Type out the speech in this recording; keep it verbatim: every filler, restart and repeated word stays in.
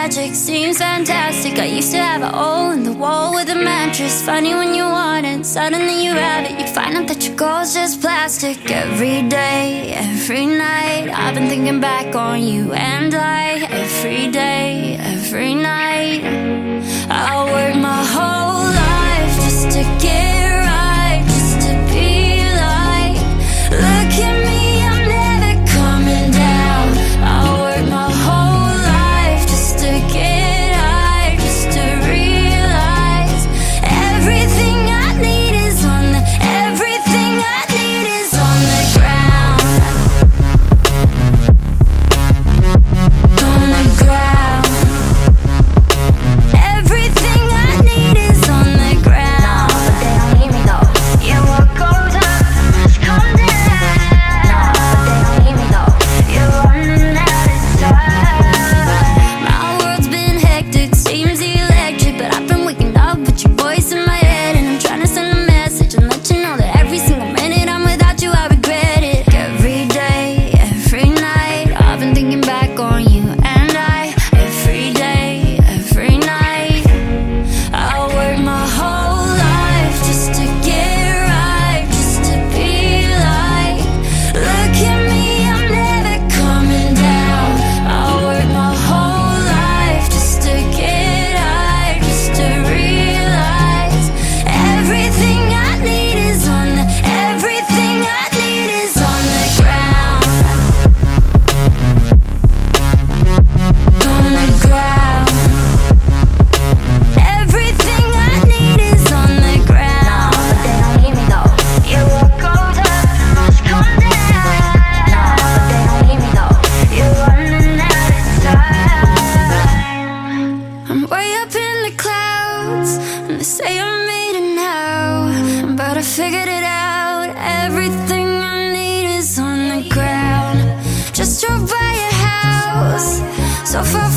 magic, seems fantastic. I used to have a hole in the wall with a mattress. Funny when you want it, suddenly you have it. You find out that your goal's just plastic. Every day, every night, I've been thinking back on you and I. Every day, every night, I'll work my whole life just to get right, just to be like, look at me, I'm never coming down. I'll work my whole life just to get high, just to realize everything I need is on the, everything I need is on the ground. On the ground. Everything I need is on the ground. But they don't need me though. Yeah, what goes up must come down. No, but they don't need me though. You're running out of time. My world's been hectic, seems electric, but I've been waking up with your voice in my head, and I'm trying to send a message and let you know that every single minute I'm without you, I regret it. Every day, every night, I've been thinking back on you and I. Every day, every night, I'll work my whole life just to get right, just to be like, look at me, I'm never coming down. I'll work my whole life just to get high, just to realize everything I need is on the, everything I need is on the ground. On the ground. Everything I need is on the ground. No, but they don't need me though. Yeah, what goes up must come down. No, but they don't need me though. You're running out of time. I'm way up in the clouds, and they say I'm made it now, but I figured it out. Everything I need is on the ground. Just drove by your house, so far